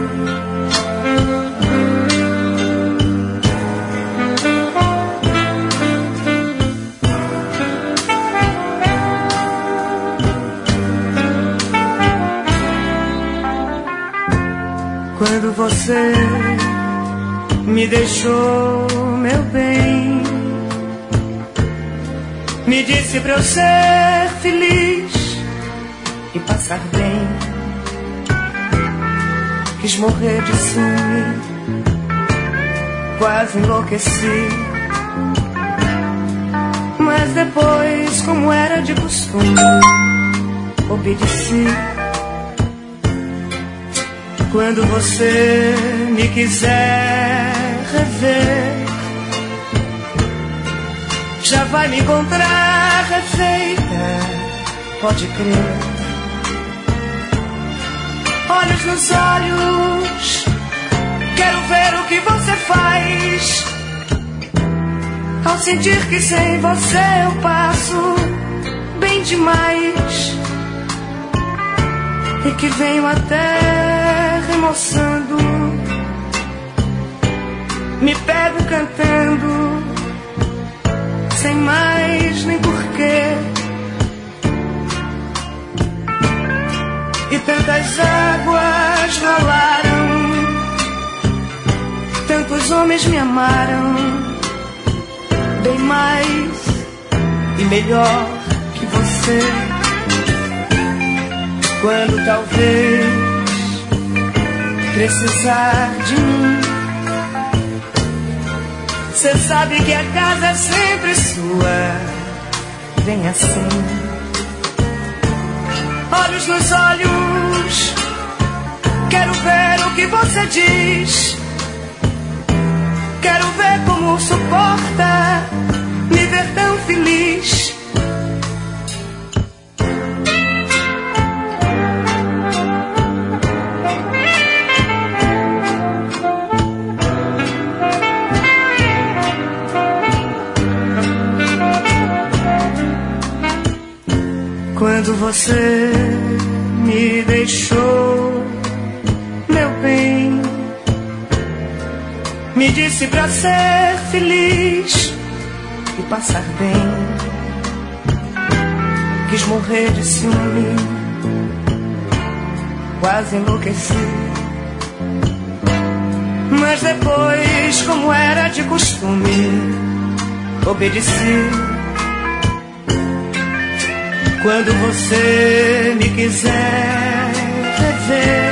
Quando você me deixou, meu bem, me disse pra eu ser feliz e passar bem. Quis morrer de ciúme, quase enlouqueci. Mas depois, como era de costume, obedeci. Quando você me quiser rever, já vai me encontrar refeita, pode crer. Olhos nos olhos, quero ver o que você faz. Ao sentir que sem você eu passo bem demais, e que venho até remoçando, me pego cantando, sem mais nem porquê. E tantas águas rolaram, tantos homens me amaram, bem mais e melhor que você. Quando talvez precisar de mim, cê sabe que a casa é sempre sua, vem assim. Olhos nos olhos, quero ver o que você diz. Quero ver como suporta me ver tão feliz. Quando você me deixou, meu bem, me disse pra ser feliz e passar bem. Quis morrer de ciúme, quase enlouqueci. Mas depois, como era de costume, obedeci. Quando você me quiser rever,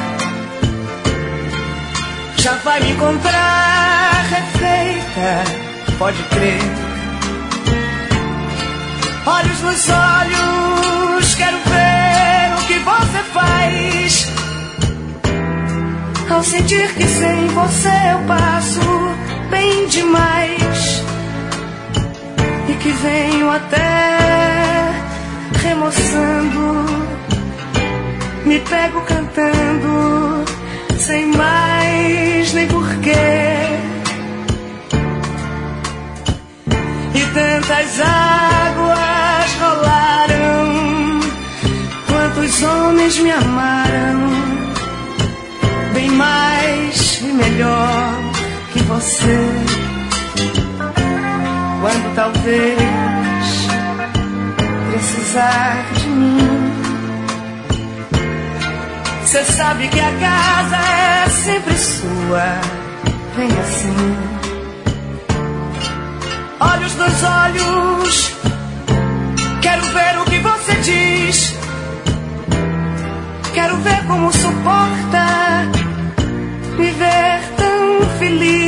já vai me encontrar refeita, pode crer. Olhos nos olhos, quero ver o que você faz. Ao sentir que sem você eu passo bem demais, e que venho até remoçando, me pego cantando, sem mais nem porquê. E tantas águas rolaram, quantos homens me amaram, bem mais e melhor que você. Quando talvez precisar de mim, cê sabe que a casa é sempre sua, vem assim. Olhos nos olhos, quero ver o que você diz. Quero ver como suporta me ver tão feliz.